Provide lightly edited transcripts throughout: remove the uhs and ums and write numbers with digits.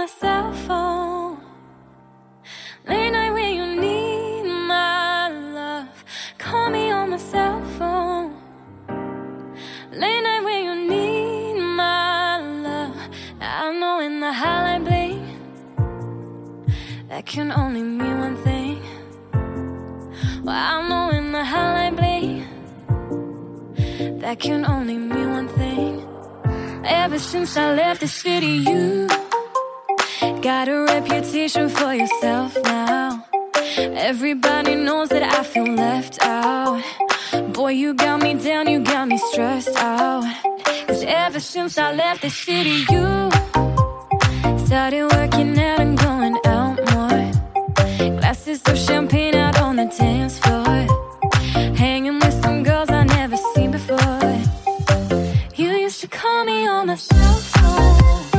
my cell phone. Late night when you need my love. Call me on my cell phone. Late night when you need my love. I know in the highlight bling, that can only mean one thing. Well, I know in the highlight bling, that can only mean one thing. Ever since I left the city, you got a reputation for yourself now. Everybody knows that I feel left out. Boy, you got me down, you got me stressed out. 'Cause ever since I left the city, you started working out and going out more. Glasses of champagne out on the dance floor, hanging with some girls I never seen before. You used to call me on my cell phone.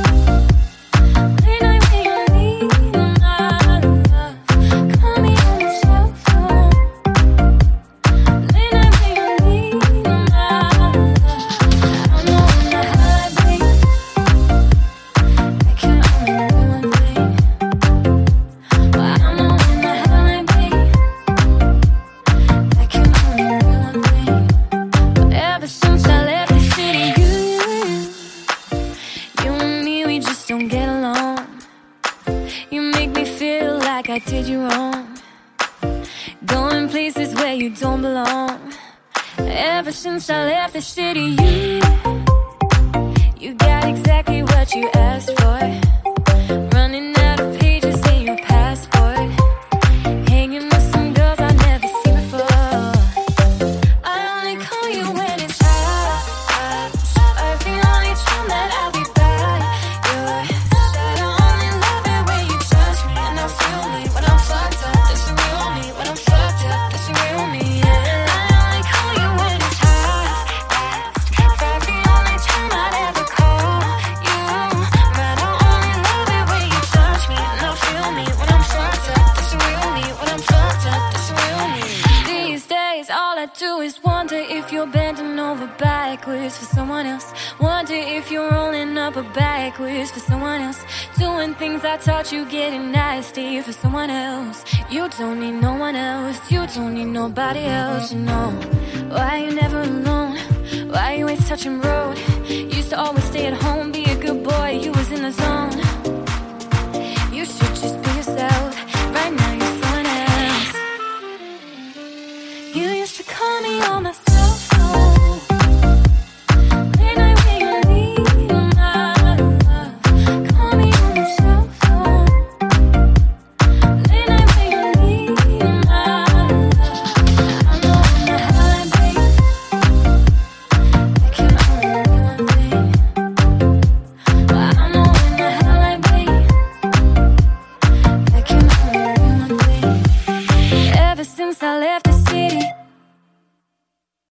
Late night when you need my love. Call me on my cell phone. Late night when you need my love. I know in the highlight bling, that can only mean one thing. Well, I know in the highlight bling, that can only mean one thing. But ever since I left the city, you and me, we just don't get along. You make me feel like I did you wrong, going places where you don't belong. Ever since I left the city, you got exactly what you asked for. Running out of pages in your passport, hanging with some girls I never seen before. I only call you when it's hot. Like the only time that I'll be by your side. I only love it when you touch me, and I feel me when I'm fucked up. That's the real me. When I'm fucked up, that's the real me. Yeah. I only call you when it's hot. Like the only time I'd ever call you. But I only love it when you touch me, and I feel me when I'm fucked up. That's the real me. When I'm fucked up, that's the real me. These days, all I do is wonder if you're bending over backwards for someone else. Wonder if you're rolling up a backwards for someone else. Doing things I taught you, getting nasty for someone else. You don't need no one else. You don't need nobody else, you know. Why you never alone? Why you always touching road? Used to always stay at home, be a good boy. You was in the zone.